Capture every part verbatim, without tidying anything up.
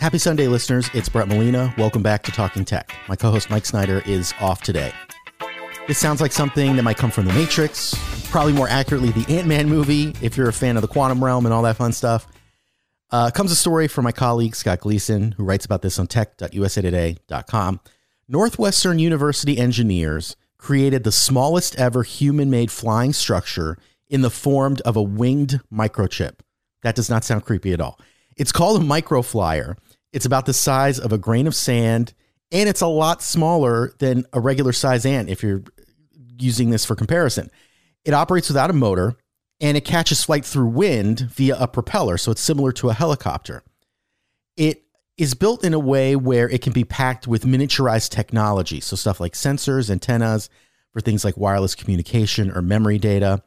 Happy Sunday, listeners. It's Brett Molina. Welcome back to Talking Tech. My co-host Mike Snyder is off today. This sounds like something that might come from The Matrix, probably more accurately the Ant-Man movie, if you're a fan of the quantum realm and all that fun stuff. Uh, comes a story from my colleague Scott Gleason, who writes about this on tech dot u s a today dot com. Northwestern University engineers created the smallest ever human-made flying structure in the form of a winged microchip. That does not sound creepy at all. It's called a microflyer. It's about the size of a grain of sand, and it's a lot smaller than a regular size ant if you're using this for comparison. It operates without a motor, and it catches flight through wind via a propeller, so it's similar to a helicopter. It is built in a way where it can be packed with miniaturized technology, so stuff like sensors, antennas, for things like wireless communication or memory data.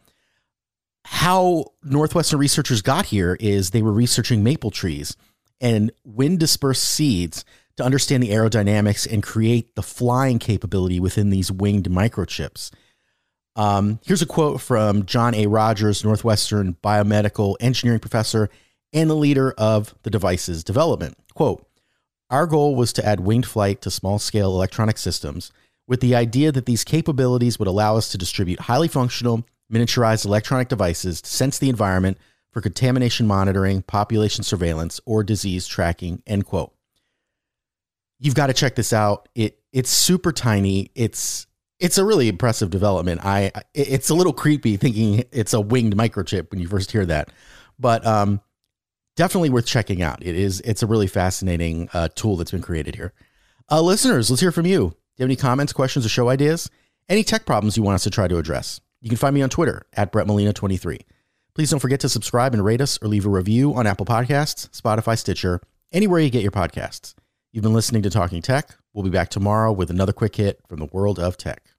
How Northwestern researchers got here is they were researching maple trees and wind-dispersed seeds to understand the aerodynamics and create the flying capability within these winged microchips. Um, here's a quote from John A. Rogers, Northwestern biomedical engineering professor and the leader of the device's development. Quote, "Our goal was to add winged flight to small-scale electronic systems with the idea that these capabilities would allow us to distribute highly functional, miniaturized electronic devices to sense the environment for contamination monitoring, population surveillance, or disease tracking," end quote. You've got to check this out. It it's super tiny. It's it's a really impressive development. I it's a little creepy thinking it's a winged microchip when you first hear that, but um, definitely worth checking out. It is it's a really fascinating uh, tool that's been created here. Uh, listeners, let's hear from you. Do you have any comments, questions, or show ideas? Any tech problems you want us to try to address? You can find me on Twitter at Brett Molina twenty-three. Please don't forget to subscribe and rate us or leave a review on Apple Podcasts, Spotify, Stitcher, anywhere you get your podcasts. You've been listening to Talking Tech. We'll be back tomorrow with another quick hit from the world of tech.